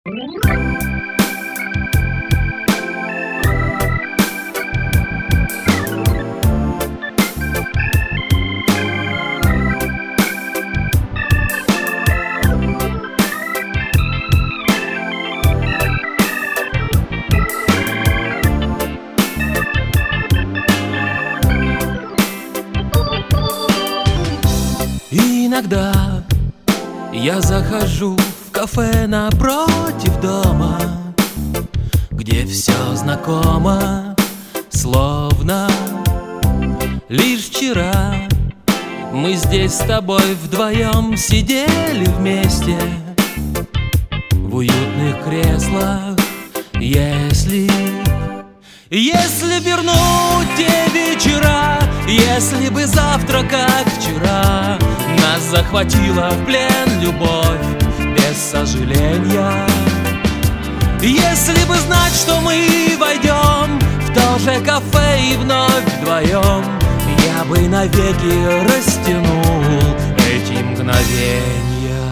Иногда я захожу в кафе напротив дома, где все знакомо, словно лишь вчера мы здесь с тобой вдвоем сидели вместе в уютных креслах. Если вернуть те вечера, если бы завтра, как вчера, нас захватила в плен любовь без сожаления. Если бы знать, что мы войдем в то же кафе и вновь вдвоем, я бы навеки растянул эти мгновения.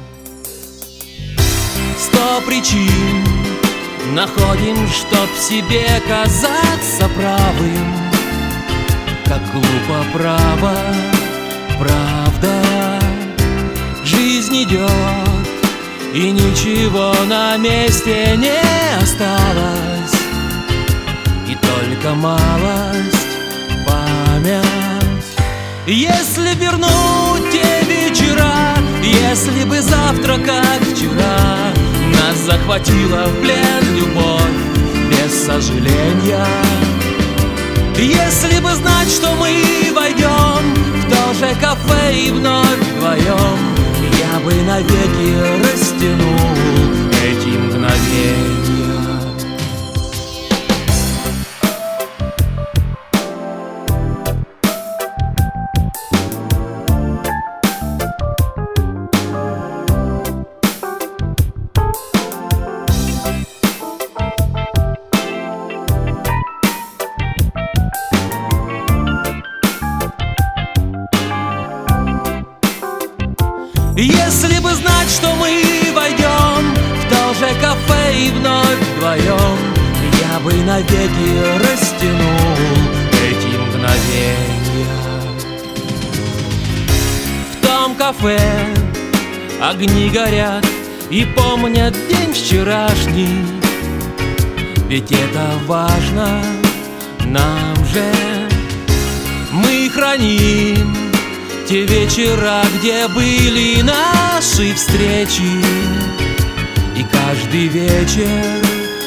100 причин находим, чтоб себе казаться правым. Как глупо право, правда. Жизнь идет, и ничего на месте не осталось, и только малость, память. Если вернуть те вечера, если бы завтра, как вчера, нас захватила в плен любовь без сожаления. Если бы знать, что мы войдем в то же кафе и вновь вдвоем, я бы навеки растянул эти мгновения. Если бы знать, что мы войдем в то же кафе и вновь вдвоем, я бы навеки растянул эти мгновения. В том кафе огни горят и помнят день вчерашний, ведь это важно нам же. Мы храним те вечера, где были наши встречи, и каждый вечер.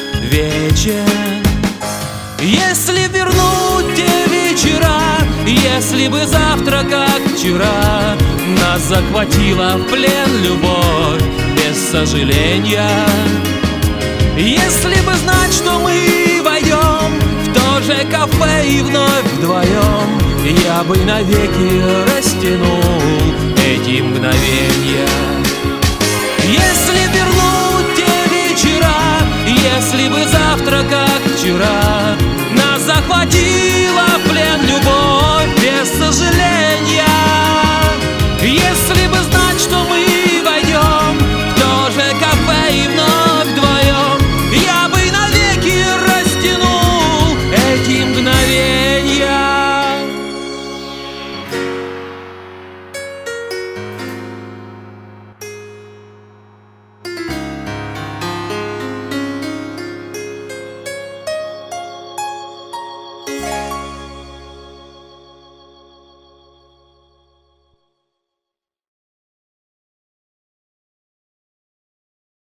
Если вернуть те вечера, если бы завтра, как вчера, нас захватила в плен любовь без сожаления. Если бы знать, что мы войдем в то же кафе и вновь вдвоем, я бы навеки растянул эти мгновения. Если вернуть те вечера, если бы завтра, как вчера, нас захватила в плен любовь без сожаления.